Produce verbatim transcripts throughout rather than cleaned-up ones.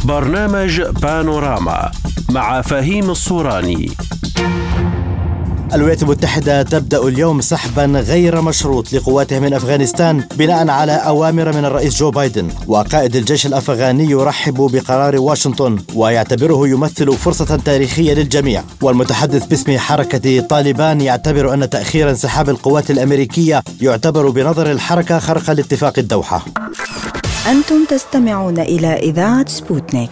برنامج بانوراما مع فهيم الصوراني. الولايات المتحدة تبدأ اليوم سحبا غير مشروط لقواتها من أفغانستان بناء على أوامر من الرئيس جو بايدن، وقائد الجيش الأفغاني يرحب بقرار واشنطن ويعتبره يمثل فرصة تاريخية للجميع. والمتحدث باسم حركة طالبان يعتبر أن تأخير انسحاب القوات الأمريكية يعتبر بنظر الحركة خرقا لاتفاق الدوحة. أنتم تستمعون إلى إذاعة سبوتنيك.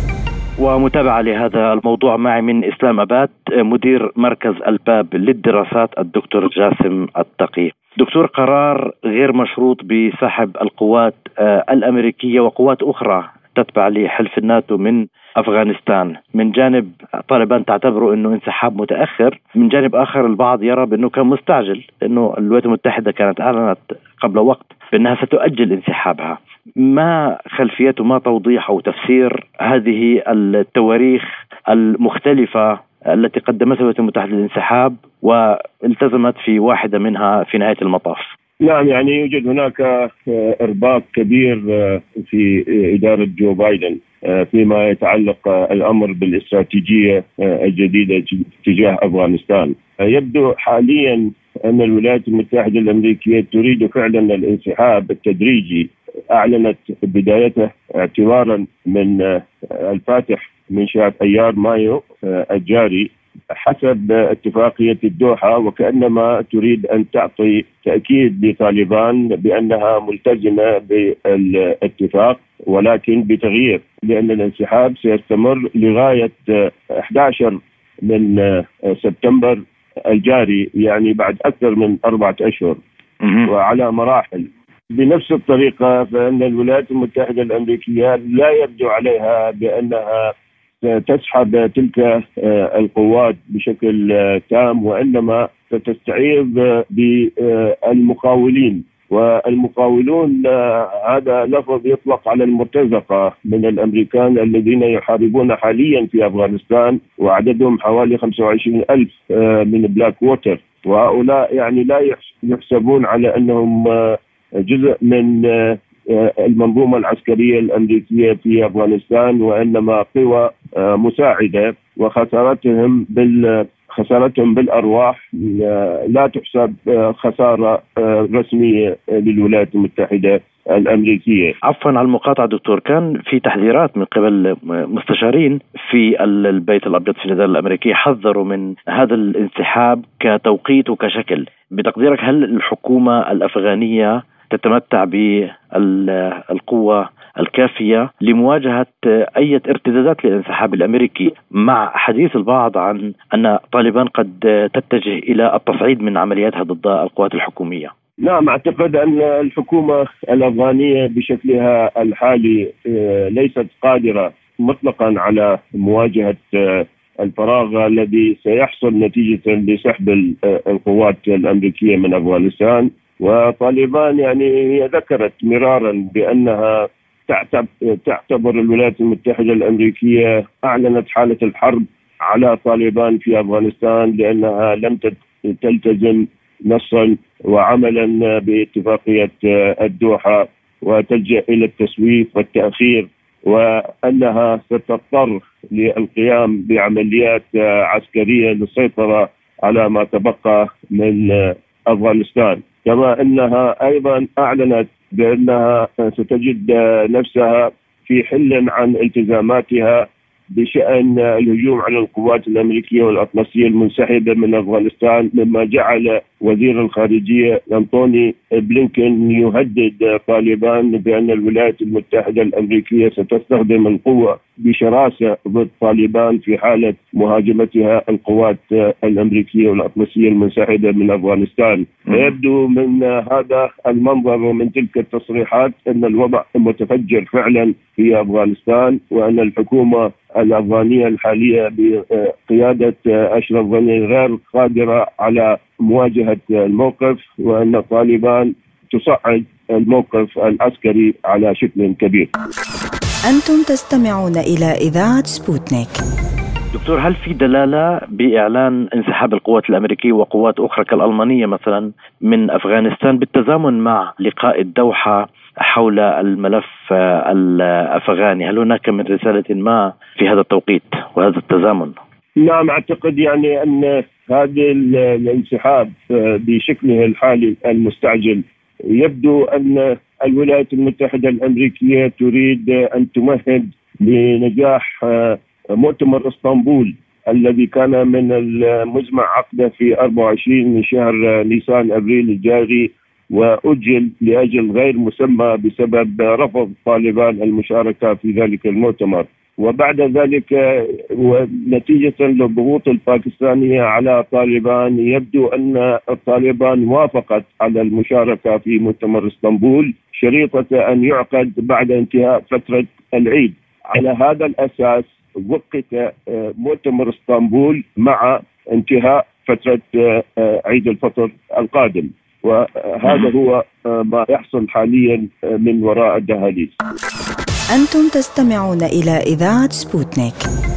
ومتابعة لهذا الموضوع معي من إسلام أباد مدير مركز الباب للدراسات الدكتور جاسم التقي. دكتور، قرار غير مشروط بسحب القوات الأمريكية وقوات أخرى تتبع لحلف الناتو من أفغانستان، من جانب طالبان تعتبره أنه انسحاب متأخر، من جانب آخر البعض يرى بأنه كان مستعجل، لأنه الولايات المتحدة كانت أعلنت قبل وقت بأنها ستؤجل انسحابها. ما خلفية وما توضيح أو تفسير هذه التواريخ المختلفة التي قدمتها الولايات المتحدة للانسحاب والتزمت في واحدة منها في نهاية المطاف؟ نعم، يعني يوجد هناك إرباك كبير في إدارة جو بايدن فيما يتعلق الأمر بالاستراتيجية الجديدة تجاه أفغانستان. يبدو حاليا أن الولايات المتحدة الأمريكية تريد فعلا الانسحاب التدريجي. أعلنت بدايته اعتبارا من الفاتح من شهر أيار مايو الجاري حسب اتفاقية الدوحة، وكأنما تريد أن تعطي تأكيد لطالبان بأنها ملتزمة بالاتفاق، ولكن بتغيير، لأن الانسحاب سيستمر لغاية أحد عشر من سبتمبر الجاري، يعني بعد أكثر من أربعة أشهر وعلى مراحل. بنفس الطريقة فإن الولايات المتحدة الأمريكية لا يبدو عليها بأنها تسحب تلك القوات بشكل تام، وإنما ستستعيض بالمقاولين. والمقاولون هذا لفظ يطلق على المرتزقة من الأمريكان الذين يحاربون حاليا في أفغانستان، وعددهم حوالي خمسة وعشرين ألف من بلاك ووتر، وهؤلاء يعني لا يحسبون على أنهم جزء من المنظومة العسكرية الأمريكية في أفغانستان، وإنما قوى مساعدة، وخسارتهم بال خسارتهم بالأرواح لا تحسب خسارة رسمية للولايات المتحدة الأمريكية. عفوا على المقاطعة دكتور، كان في تحذيرات من قبل مستشارين في البيت الأبيض في الإدارة الأمريكية حذروا من هذا الانسحاب كتوقيت وكشكل. بتقديرك هل الحكومة الأفغانية تتمتع بالقوة الكافية لمواجهة أي ارتدادات للانسحاب الأمريكي، مع حديث البعض عن أن طالبان قد تتجه إلى التصعيد من عملياتها ضد القوات الحكومية؟ نعم، أعتقد أن الحكومة الأفغانية بشكلها الحالي ليست قادرة مطلقا على مواجهة الفراغ الذي سيحصل نتيجة لسحب القوات الأمريكية من أفغانستان. وطالبان يعني هي ذكرت مرارا بأنها تعتبر الولايات المتحدة الأمريكية أعلنت حالة الحرب على طالبان في أفغانستان لأنها لم تلتزم نصا وعملا باتفاقية الدوحة، وتلجأ إلى التسويف والتأخير، وأنها ستضطر للقيام بعمليات عسكرية للسيطرة على ما تبقى من أفغانستان. كما أنها أيضا أعلنت بأنها ستجد نفسها في حل عن التزاماتها بشأن الهجوم على القوات الأمريكية والأطلسية المنسحبة من أفغانستان، مما جعل وزير الخارجية أنتوني بلينكن يهدد طالبان بأن الولايات المتحدة الأمريكية ستستخدم القوة بشراسة ضد طالبان في حالة مهاجمتها القوات الأمريكية والأطلسية المنسحبة من أفغانستان. يبدو من هذا المنظر ومن تلك التصريحات أن الوضع متفجر فعلا في أفغانستان، وأن الحكومة الأفغانية الحالية بقيادة أشرف غني غير قادرة على مواجهة الموقف، وأن طالبان تصعد الموقف العسكري على شكل كبير. أنتم تستمعون إلى إذاعة سبوتنيك. دكتور، هل في دلالة بإعلان انسحاب القوات الأمريكية وقوات أخرى كالألمانية مثلا من أفغانستان بالتزامن مع لقاء الدوحة حول الملف الأفغاني؟ هل هناك من رسالة ما في هذا التوقيت وهذا التزامن؟ نعم، أعتقد يعني أن هذا الانسحاب بشكله الحالي المستعجل يبدو أن الولايات المتحدة الأمريكية تريد أن تمهد لنجاح مؤتمر اسطنبول الذي كان من المزمع عقده في أربعة وعشرين من شهر نيسان أبريل الجاري، وأجل لأجل غير مسمى بسبب رفض طالبان المشاركة في ذلك المؤتمر. وبعد ذلك ونتيجة للضغوط الباكستانية على طالبان يبدو أن طالبان وافقت على المشاركة في مؤتمر اسطنبول شريطة أن يعقد بعد انتهاء فترة العيد. على هذا الأساس وقت مؤتمر اسطنبول مع انتهاء فترة عيد الفطر القادم، وهذا هو ما يحصل حاليا من وراء الدهاليز. أنتم تستمعون إلى إذاعة سبوتنيك.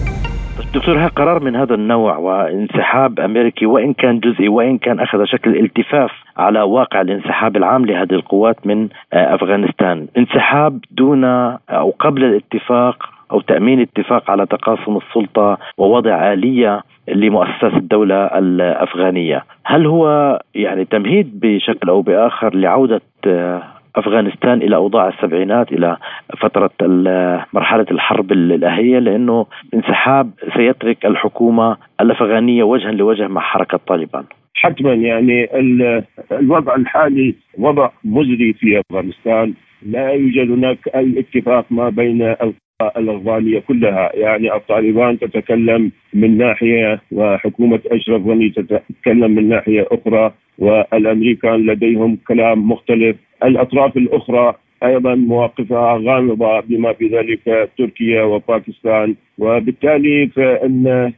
دكتور، هذا قرار من هذا النوع وانسحاب أمريكي وإن كان جزئي وإن كان أخذ شكل التفاف على واقع الانسحاب العام لهذه القوات من أفغانستان، انسحاب دون أو قبل الاتفاق أو تأمين اتفاق على تقاسم السلطة ووضع آلية لمؤسسات الدولة الأفغانية، هل هو يعني تمهيد بشكل أو بآخر لعودة أفغانستان إلى أوضاع السبعينات، إلى فترة مرحلة الحرب الأهلية، لأنه انسحاب سيترك الحكومة الأفغانية وجها لوجه مع حركة طالبان؟ حتما، يعني الوضع الحالي وضع مزري في أفغانستان، لا يوجد هناك أي اتفاق ما بين الأفغانية كلها. يعني الطالبان تتكلم من ناحية وحكومة أشرف غني تتكلم من ناحية أخرى، والأمريكان لديهم كلام مختلف. الأطراف الأخرى أيضا مواقفها غامضة بما في ذلك تركيا وباكستان، وبالتالي فإن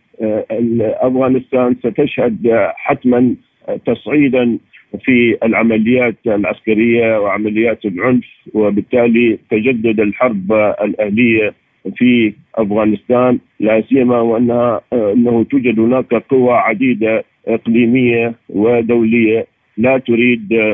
أفغانستان ستشهد حتما تصعيدا في العمليات العسكرية وعمليات العنف، وبالتالي تجدد الحرب الأهلية في أفغانستان، لا سيما وأنها أنه توجد هناك قوى عديدة إقليمية ودولية لا تريد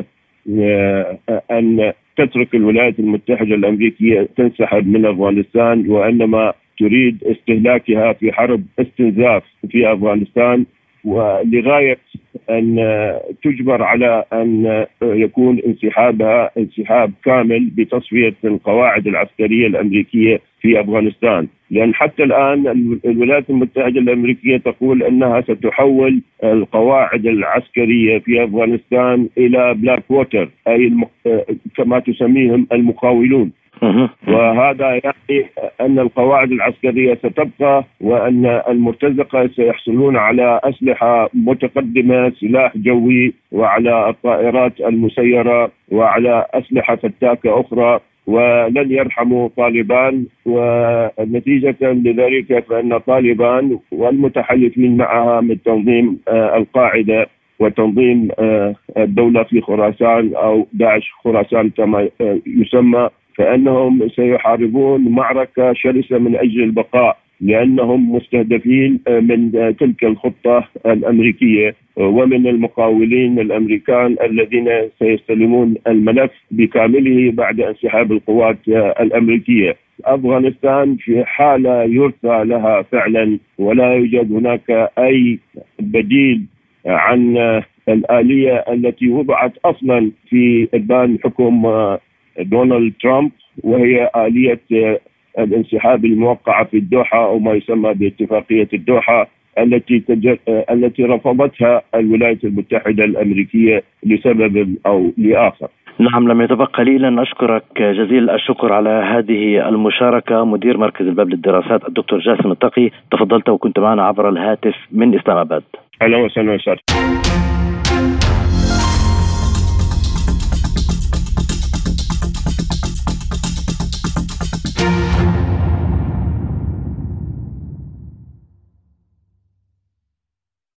أن تترك الولايات المتحدة الأمريكية تنسحب من أفغانستان، وإنما تريد استهلاكها في حرب استنزاف في أفغانستان، ولغاية أن تجبر على أن يكون انسحابها انسحاب كامل بتصفية القواعد العسكرية الأمريكية في أفغانستان. لأن حتى الآن الولايات المتحدة الأمريكية تقول أنها ستحول القواعد العسكرية في أفغانستان إلى بلاك ووتر، أي كما تسميهم المقاولون. وهذا يعني أن القواعد العسكرية ستبقى، وأن المرتزقة سيحصلون على أسلحة متقدمة، سلاح جوي، وعلى الطائرات المسيرة، وعلى أسلحة فتاكة أخرى، ولن يرحموا طالبان. ونتيجة لذلك فإن طالبان والمتحالفين معها من تنظيم القاعدة وتنظيم الدولة في خراسان أو داعش خراسان كما يسمى، فإنهم سيحاربون معركة شرسة من أجل البقاء، لأنهم مستهدفين من تلك الخطة الأمريكية ومن المقاولين الأمريكان الذين سيستلمون الملف بكامله بعد انسحاب القوات الأمريكية. أفغانستان في حالة يرثى لها فعلا، ولا يوجد هناك أي بديل عن الآلية التي وضعت أصلا في إبان حكم دونالد ترامب، وهي آلية الانسحاب الموقعة في الدوحة أو ما يسمى باتفاقية الدوحة، التي تج... التي رفضتها الولايات المتحدة الأمريكية لسبب أو لآخر. نعم، لم يتبقى لي إلا أن أشكرك جزيل الشكر على هذه المشاركة. مدير مركز الباب للدراسات الدكتور جاسم التقي، تفضلت وكنت معنا عبر الهاتف من إسلام آباد. أهلا وسهلا.